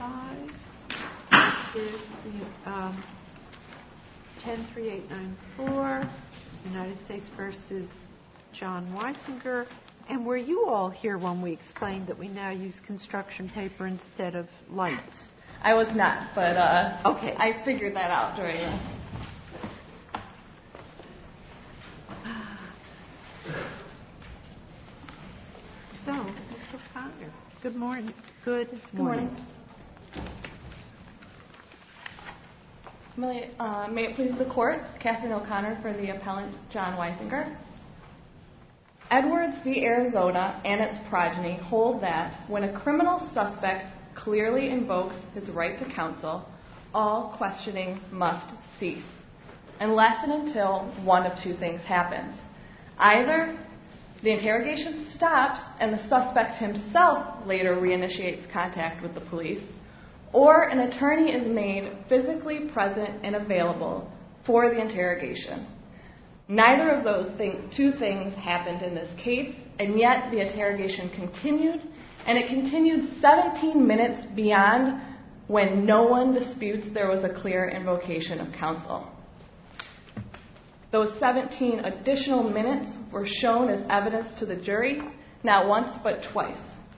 5 is the 103894, United States versus John Weisinger. And were you all here when we explained that we now use construction paper instead of lights? I was not, but okay. I figured that out during So, Mr. O'Connor, good morning. Good morning. May it please the Court, Catherine O'Connor for the appellant John Weisinger. Edwards v. Arizona and its progeny hold that when a criminal suspect clearly invokes his right to counsel, all questioning must cease, unless and until one of two things happens. Either the interrogation stops and the suspect himself later reinitiates contact with the police, or an attorney is made physically present and available for the interrogation. Neither of those two things happened in this case, and yet the interrogation continued, and it continued 17 minutes beyond when no one disputes there was a clear invocation of counsel. Those 17 additional minutes were shown as evidence to the jury, not once but twice.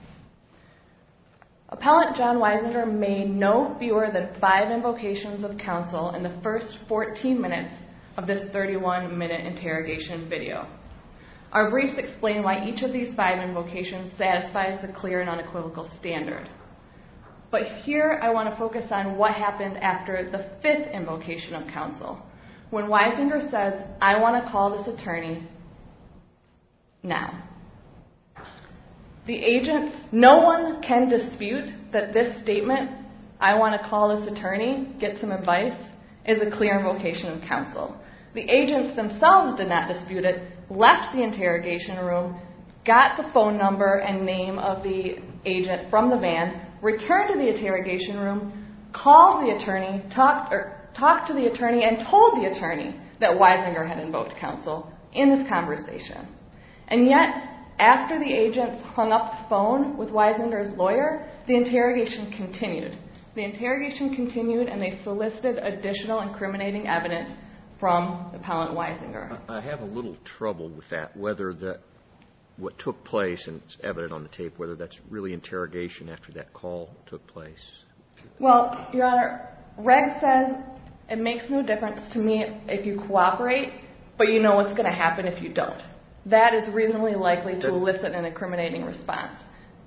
Appellant John Weisinger made no fewer than 5 invocations of counsel in the first 14 minutes of this 31-minute interrogation video. Our briefs explain why each of these 5 invocations satisfies the clear and unequivocal standard. But here I want to focus on what happened after the 5th invocation of counsel, when Weisinger says, "I want to call this attorney now." The agents, no one can dispute that this statement, "I want to call this attorney, get some advice," is a clear invocation of counsel. The agents themselves did not dispute it, left the interrogation room, got the phone number and name of the agent from the van, returned to the interrogation room, called the attorney, talked to the attorney, and told the attorney that Weisinger had invoked counsel in this conversation. And yet, after the agents hung up the phone with Weisinger's lawyer, the interrogation continued. The interrogation continued, and they solicited additional incriminating evidence from appellant Weisinger. I have a little trouble with that, whether what took place, and it's evident on the tape, whether that's really interrogation after that call took place. Well, Your Honor, Reg says it makes no difference to me if you cooperate, but you know what's going to happen if you don't. That is reasonably likely to elicit an incriminating response.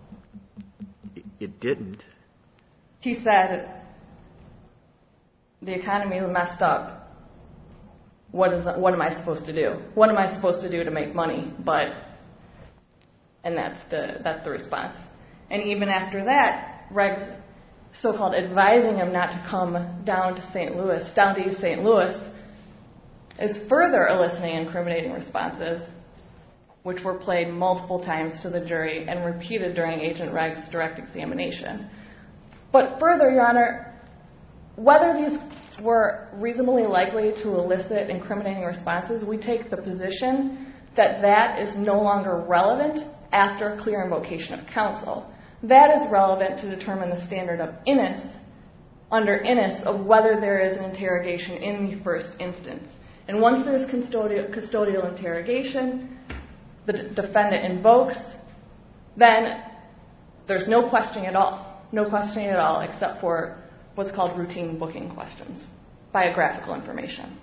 It didn't. He said, "The economy is messed up. What am I supposed to do? What am I supposed to do to make money?" And that's the response. And even after that, Reg's so-called advising him not to come down to East St. Louis, is further eliciting incriminating responses, which were played multiple times to the jury and repeated during Agent Reg's direct examination. But further, Your Honor, whether these were reasonably likely to elicit incriminating responses, we take the position that that is no longer relevant after clear invocation of counsel. That is relevant to determine the standard of under Innis, of whether there is an interrogation in the first instance. And once there's custodial interrogation, the defendant invokes, then there's no questioning at all, except for what's called routine booking questions, biographical information.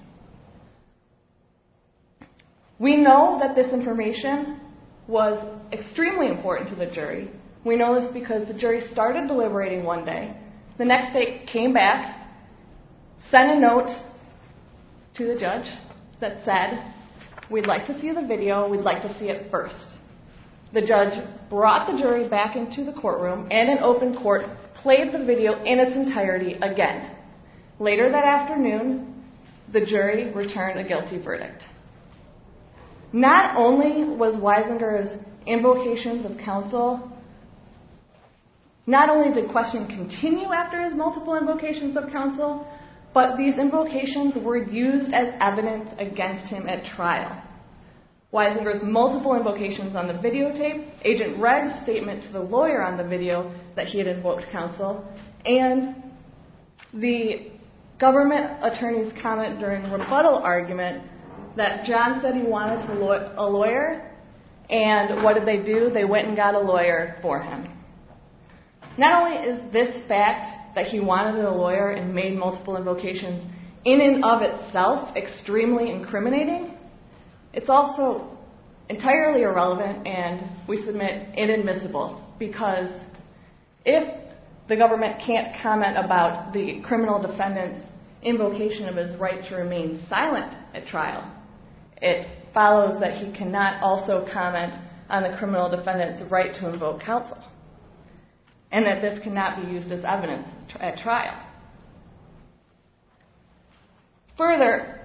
We know that this information was extremely important to the jury. We know this because the jury started deliberating one day. The next day came back, sent a note to the judge that said, "We'd like to see the video, we'd like to see it first." The judge brought the jury back into the courtroom and in open court played the video in its entirety again. Later that afternoon, the jury returned a guilty verdict. Not only was Weisinger's invocations of counsel, not only did questioning continue after his multiple invocations of counsel, but these invocations were used as evidence against him at trial. Weisinger's multiple invocations on the videotape, Agent Regg's statement to the lawyer on the video that he had invoked counsel, and the government attorney's comment during rebuttal argument that John said he wanted a lawyer, and what did they do? They went and got a lawyer for him. Not only is this fact that he wanted a lawyer and made multiple invocations in and of itself extremely incriminating, it's also entirely irrelevant and we submit inadmissible, because if the government can't comment about the criminal defendant's invocation of his right to remain silent at trial, it follows that he cannot also comment on the criminal defendant's right to invoke counsel, and that this cannot be used as evidence at trial. Further,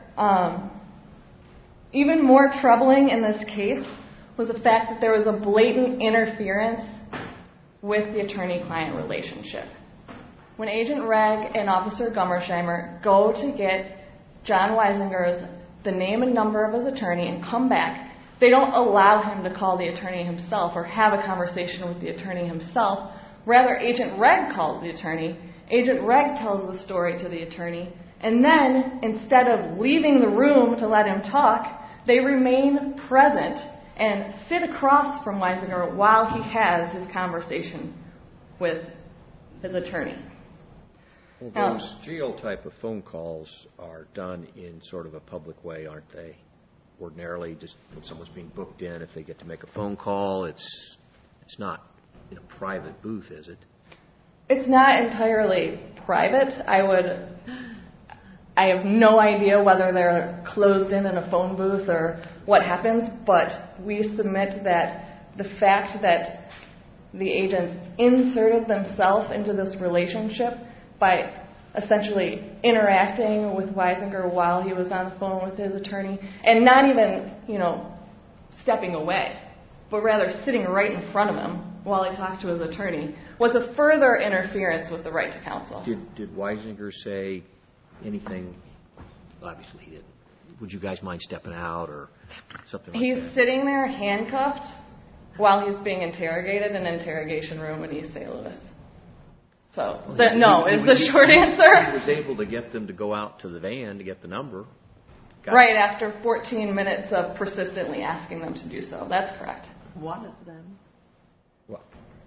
even more troubling in this case was the fact that there was a blatant interference with the attorney-client relationship. When Agent Regg and Officer Gummersheimer go to get John Weisinger's the name and number of his attorney and come back, they don't allow him to call the attorney himself or have a conversation with the attorney himself. Rather, Agent Regg calls the attorney. Agent Regg tells the story to the attorney. And then, instead of leaving the room to let him talk, they remain present and sit across from Weisinger while he has his conversation with his attorney. Well, those jail type of phone calls are done in sort of a public way, aren't they? Ordinarily, just when someone's being booked in, if they get to make a phone call, it's not in a private booth, is it? It's not entirely private. I have no idea whether they're closed in a phone booth or what happens, but we submit that the fact that the agents inserted themselves into this relationship by essentially interacting with Weisinger while he was on the phone with his attorney, and not even, stepping away, but rather sitting right in front of him while he talked to his attorney, was a further interference with the right to counsel. Did Weisinger say anything? Obviously he didn't. Would you guys mind stepping out or something like that? He's sitting there handcuffed while he's being interrogated in an interrogation room in East St. Louis. So, no is the short answer. He was able to get them to go out to the van to get the number. Right after 14 minutes of persistently asking them to do so. That's correct. One of them. Well.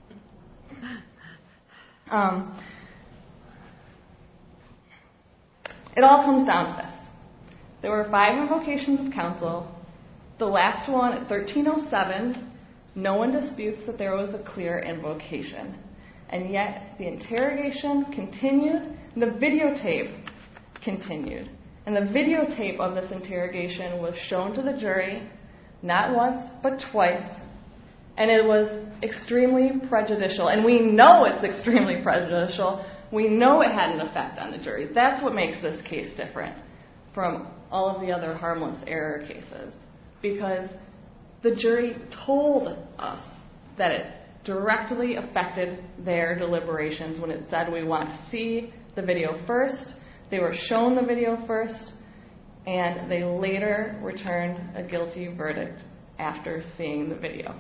It all comes down to this. There were 5 invocations of counsel. The last one at 13:07, no one disputes that there was a clear invocation. And yet the interrogation continued, and the videotape continued. And the videotape of this interrogation was shown to the jury, not once, but twice. And it was extremely prejudicial. And we know it's extremely prejudicial. We know it had an effect on the jury. That's what makes this case different from all of the other harmless error cases. Because the jury told us that it directly affected their deliberations when it said we want to see the video first. They were shown the video first, and they later returned a guilty verdict after seeing the video.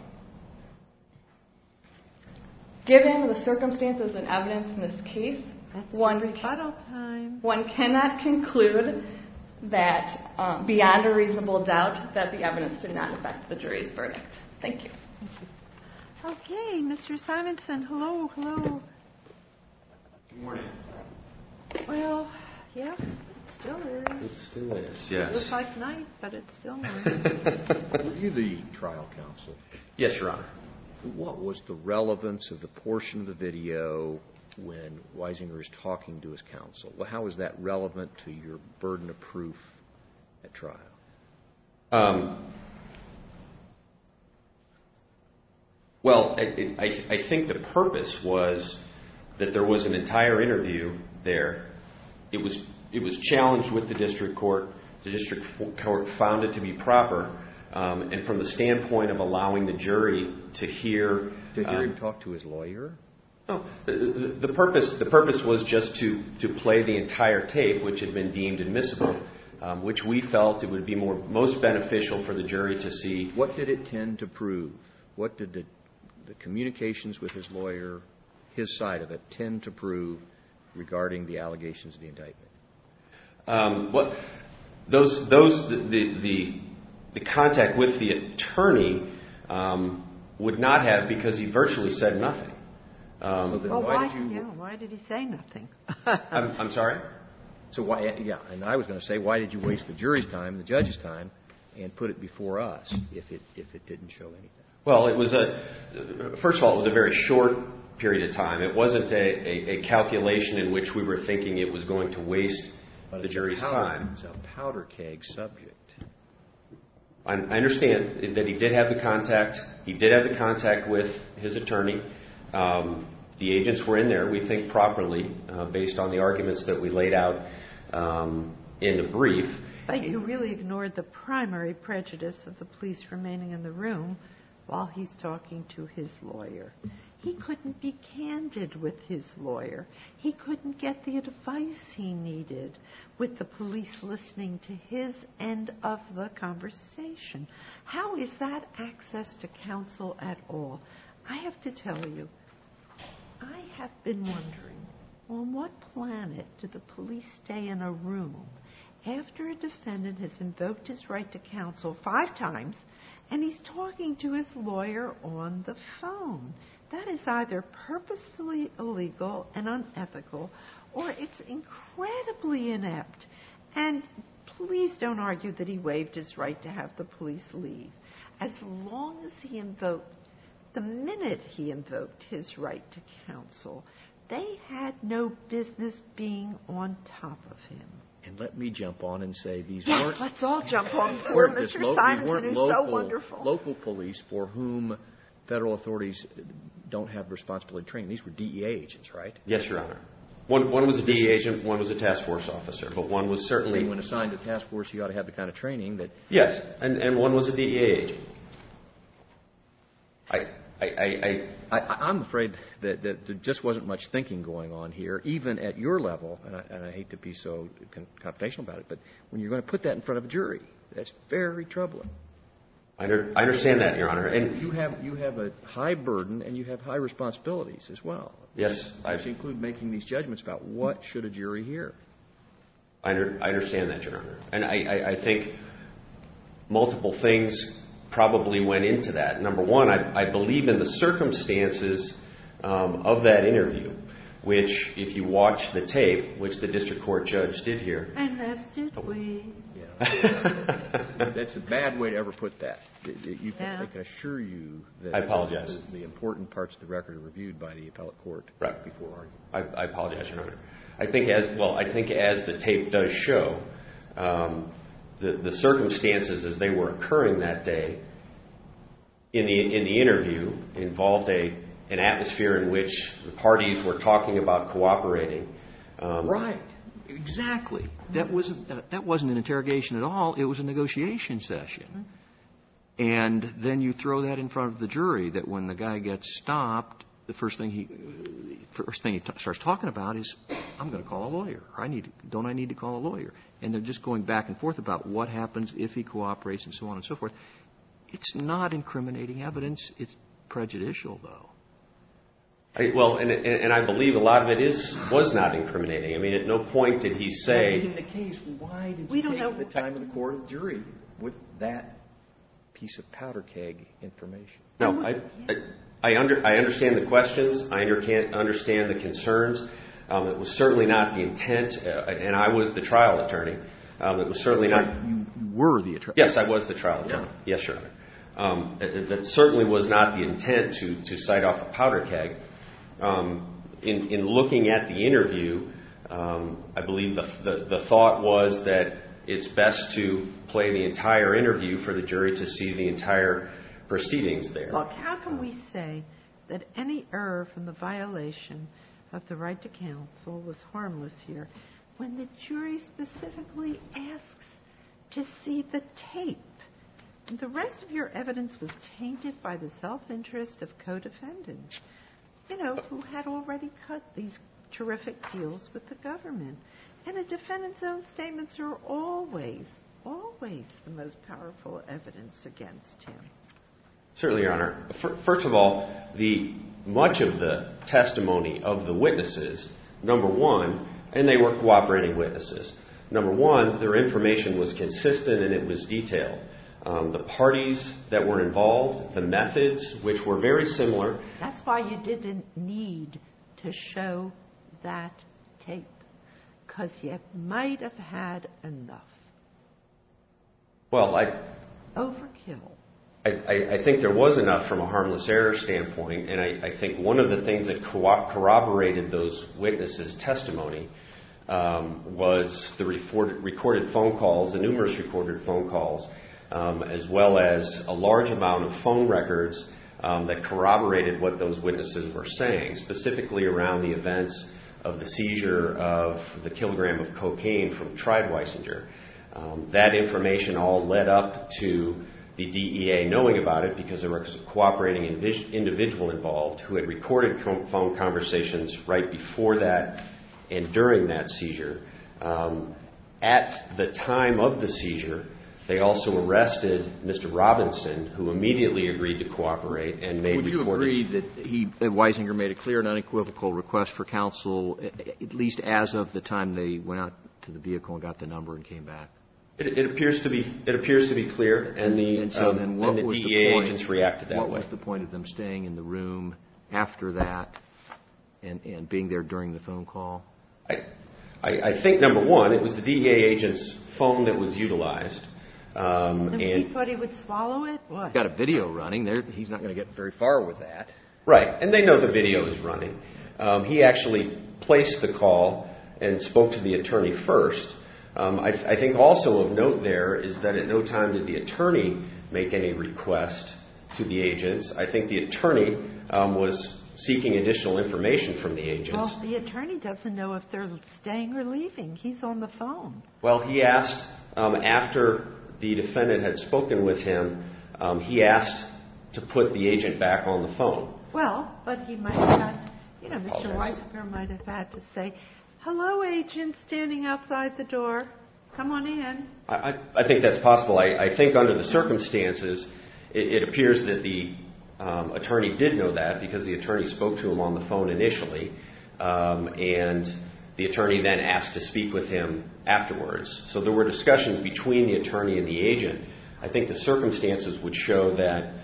Given the circumstances and evidence in this case, one cannot conclude that beyond a reasonable doubt that the evidence did not affect the jury's verdict. Thank you. Okay, Mr. Simonson, hello. Good morning. Well, yeah, it still is. It still is, yes. It looks like night, but it's still night. Were you the trial counsel? Yes, Your Honor. What was the relevance of the portion of the video when Weisinger is talking to his counsel? Well, how is that relevant to your burden of proof at trial? Well, I think the purpose was that there was an entire interview there. It was challenged with the district court. The district court found it to be proper. And from the standpoint of allowing the jury to hear... Did you hear him talk to his lawyer? No. The purpose was just to play the entire tape, which had been deemed admissible. which we felt it would be most beneficial for the jury to see. What did it tend to prove? What did the communications with his lawyer, his side of it, tend to prove regarding the allegations of the indictment? The contact with the attorney would not have, because he virtually said nothing. So then why did he say nothing? I'm sorry? So why? Yeah, and I was going to say, why did you waste the jury's time, the judge's time, and put it before us if it didn't show anything? Well, first of all, it was a very short period of time. It wasn't a calculation in which we were thinking it was going to waste the jury's time. It's a powder keg subject. I understand that he did have the contact. He did have the contact with his attorney. The agents were in there, we think, properly, based on the arguments that we laid out in the brief. But you really ignored the primary prejudice of the police remaining in the room while he's talking to his lawyer. He couldn't be candid with his lawyer. He couldn't get the advice he needed with the police listening to his end of the conversation. How is that access to counsel at all? I have to tell you, I have been wondering, on what planet do the police stay in a room after a defendant has invoked his right to counsel 5 times and he's talking to his lawyer on the phone? That is either purposefully illegal and unethical, or it's incredibly inept. And please don't argue that he waived his right to have the police leave. As long as the minute he invoked his right to counsel, they had no business being on top of him. And let me jump on and say these yes, weren't... let's all jump on poor Mr. Simonson, who's so wonderful. Local police for whom federal authorities don't have responsibility training. These were DEA agents, right? Yes, Your Honor. One was a DEA agent, one was a task force officer, but one was certainly... And when assigned to task force, you ought to have the kind of training that... Yes, and one was a DEA agent. I'm afraid that there just wasn't much thinking going on here, even at your level, and I hate to be so confrontational about it, but when you're going to put that in front of a jury, that's very troubling. I understand that, Your Honor. And you have a high burden and you have high responsibilities as well. Yes. Which include making these judgments about what should a jury hear. I understand that, Your Honor. And I think multiple things probably went into that. Number one, I believe in the circumstances of that interview, which, if you watch the tape, which the district court judge did here. And as did we. Yeah. That's a bad way to ever put that. I can assure you that I apologize. The important parts of the record are reviewed by the appellate court before argument. I apologize, Your Honor. I think as the tape does show, the circumstances as they were occurring that day in the interview involved an atmosphere in which the parties were talking about cooperating. Right. Exactly. That wasn't an interrogation at all. It was a negotiation session. And then you throw that in front of the jury that when the guy gets stopped, the first thing he starts talking about is, I'm going to call a lawyer. Don't I need to call a lawyer? And they're just going back and forth about what happens if he cooperates and so on and so forth. It's not incriminating evidence. It's prejudicial, though. And I believe a lot of it was not incriminating. I mean, at no point did he say... In the case, why did you take the time of the court of jury with that piece of powder keg information? No, I understand the questions. I understand the concerns. It was certainly not the intent, and I was the trial attorney. It was certainly not... You were the attorney? Yes, I was the trial attorney. Yeah. Yes, Your Honor. That certainly was not the intent to cite off a powder keg. In looking at the interview, I believe the thought was that it's best to play the entire interview for the jury to see the entire proceedings there. Look, how can we say that any error from the violation of the right to counsel was harmless here when the jury specifically asks to see the tape? And the rest of your evidence was tainted by the self-interest of co-defendants, who had already cut these terrific deals with the government. And a defendant's own statements are always the most powerful evidence against him. Certainly, Your Honor. First of all, much of the testimony of the witnesses, number one, and they were cooperating witnesses. Number one, their information was consistent and it was detailed. The parties that were involved, the methods, which were very similar. That's why you didn't need to show that tape, because you might have had enough. Well, overkill. I think there was enough from a harmless error standpoint, and I think one of the things that corroborated those witnesses' testimony was the recorded phone calls, the numerous recorded phone calls, as well as a large amount of phone records that corroborated what those witnesses were saying, specifically around the events of the seizure of the kilogram of cocaine from Treidweissinger. That information all led up to the DEA knowing about it because there was a cooperating individual involved who had recorded phone conversations right before that and during that seizure. At the time of the seizure, they also arrested Mr. Robinson, who immediately agreed to cooperate and made recorded. Would you agree that Weisinger made a clear and unequivocal request for counsel, at least as of the time they went out to the vehicle and got the number and came back? It appears to be clear, and the DEA agents reacted that way. What was the point of them staying in the room after that and being there during the phone call? I think, number one, it was the DEA agent's phone that was utilized. And he thought he would swallow it? What? Got a video running there. He's not going to get very far with that. Right, and they know the video is running. He actually placed the call and spoke to the attorney first. I think also of note there is that at no time did the attorney make any request to the agents. I think the attorney was seeking additional information from the agents. Well, the attorney doesn't know if they're staying or leaving. He's on the phone. Well, he asked, after the defendant had spoken with him, he asked to put the agent back on the phone. Well, but he might have had, Mr. Weisinger might have had to say, "Hello, agent standing outside the door. Come on in." I think that's possible. I think under the circumstances, it appears that the attorney did know that because the attorney spoke to him on the phone initially, and the attorney then asked to speak with him afterwards. So there were discussions between the attorney and the agent. I think the circumstances would show that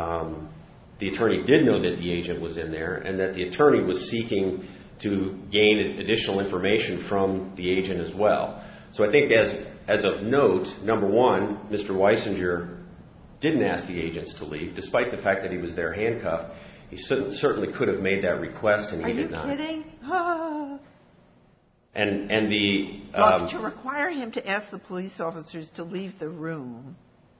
the attorney did know that the agent was in there and that the attorney was seeking to gain additional information from the agent as well. So I think as of note, number one, Mr. Weisinger didn't ask the agents to leave, despite the fact that he was there handcuffed. He certainly could have made that request, and he did not. Are you kidding? Oh. And the Look, to require him to ask the police officers to leave the room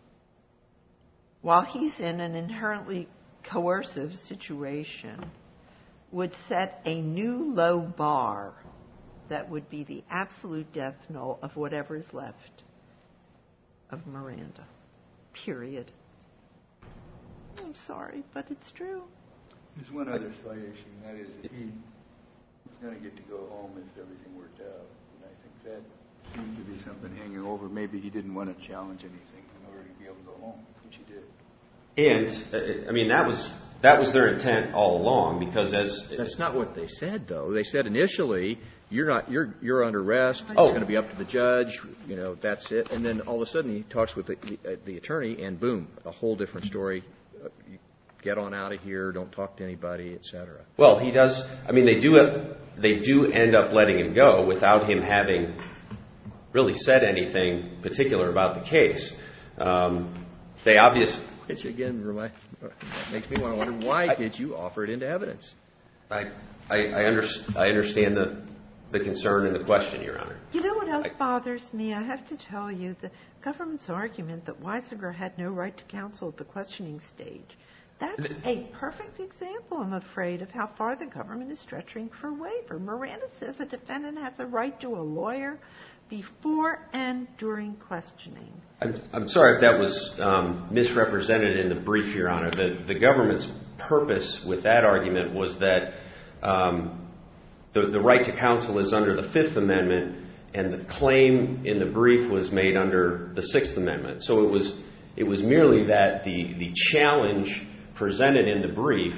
while he's in an inherently coercive situation would set a new low bar that would be the absolute death knell of whatever is left of Miranda. Period. I'm sorry, but it's true. There's one other slight issue, and that is that he was going to get to go home if everything worked out. And I think that seemed to be something hanging over. Maybe he didn't want to challenge anything in order to be able to go home, which he did. And, I mean, that was their intent all along, because That's not what they said, though. They said initially, you're under arrest. Oh. It's going to be up to the judge. That's it. And then all of a sudden he talks with the attorney, and boom, a whole different story. Get on out of here. Don't talk to anybody, etc. Well, he does. I mean, they do end up letting him go without him having really said anything particular about the case. They obviously. Which again makes me want to wonder, why did you offer it into evidence? I understand the concern and the question, Your Honor. You know what else bothers me? I have to tell you, the government's argument that Weisinger had no right to counsel at the questioning stage. That's a perfect example, I'm afraid, of how far the government is stretching for a waiver. Miranda says a defendant has a right to a lawyer before and during questioning. I'm sorry if that was misrepresented in the brief, Your Honor. The government's purpose with that argument was that the right to counsel is under the Fifth Amendment, and the claim in the brief was made under the Sixth Amendment. So it was merely that the challenge presented in the brief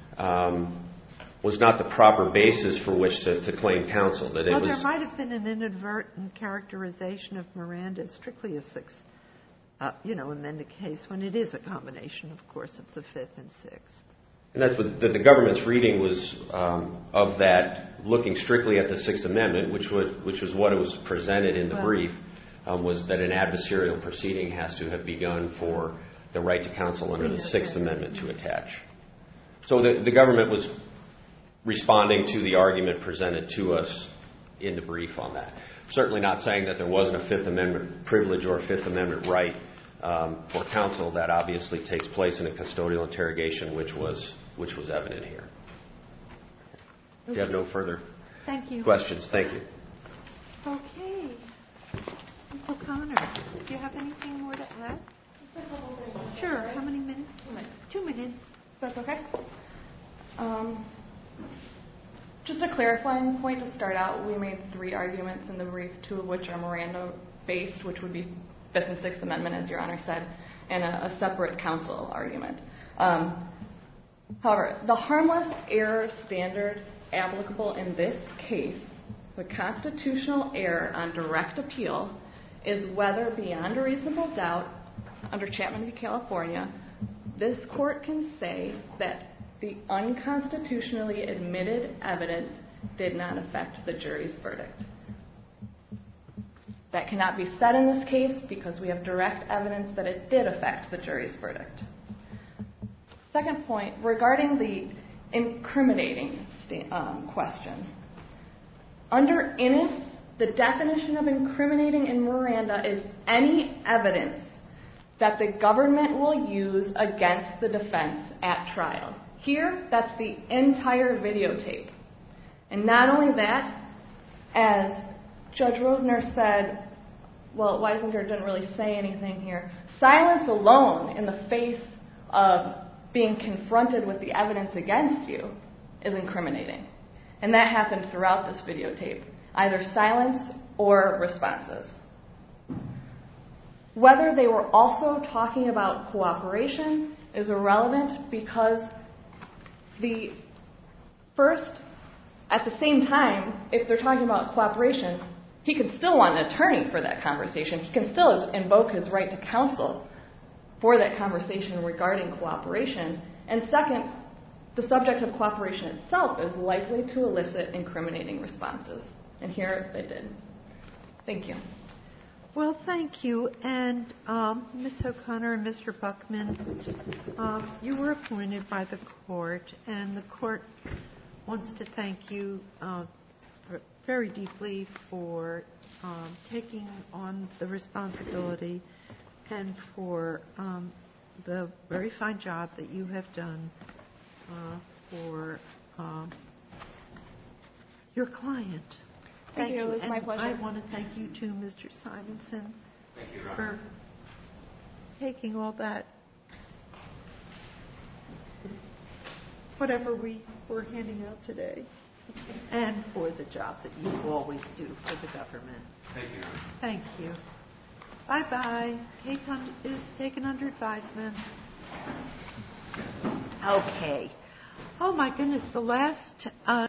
was not the proper basis for which to claim counsel. That there might have been an inadvertent characterization of Miranda as strictly a Sixth, amended case, when it is a combination, of course, of the Fifth and Sixth. And that's what the government's reading was of that, looking strictly at the Sixth Amendment, which was what it was presented in the brief, was that an adversarial proceeding has to have begun for the right to counsel under the Sixth Amendment to attach. So the government was responding to the argument presented to us in the brief on that. Certainly not saying that there wasn't a Fifth Amendment privilege or a Fifth Amendment right for counsel. That obviously takes place in a custodial interrogation, which was evident here. If you have no further questions, thank you. Okay. Ms. O'Connor, do you have anything more to add? Sure. How many minutes? 2 minutes. 2 minutes. That's okay. Just a clarifying point to start out, we made 3 arguments in the brief, 2 of which are Miranda-based, which would be Fifth and Sixth Amendment, as Your Honor said, and a separate counsel argument. However, the harmless error standard applicable in this case, the constitutional error on direct appeal, is whether beyond a reasonable doubt, under Chapman v. California, this court can say that the unconstitutionally admitted evidence did not affect the jury's verdict. That cannot be said in this case because we have direct evidence that it did affect the jury's verdict. Second point, regarding the incriminating question. Under Innis, the definition of incriminating in Miranda is any evidence that the government will use against the defense at trial. Here, that's the entire videotape. And not only that, as Judge Rovner said, well, Weisinger didn't really say anything here. Silence alone in the face of being confronted with the evidence against you is incriminating. And that happened throughout this videotape, either silence or responses. Whether they were also talking about cooperation is irrelevant because at the same time, if they're talking about cooperation, he can still want an attorney for that conversation. He can still invoke his right to counsel for that conversation regarding cooperation. And second, the subject of cooperation itself is likely to elicit incriminating responses. And here it did. Thank you. Well, thank you. And Ms. O'Connor and Mr. Buckman, you were appointed by the court, and the court wants to thank you very deeply for taking on the responsibility and for the very fine job that you have done for your client. Thank you. It was my pleasure. I want to thank you too, Mr. Simonson, for taking all that, whatever we were handing out today, and for the job that you always do for the government. Thank you. Thank you. Bye-bye. Case is taken under advisement. Okay. Oh, my goodness, the last...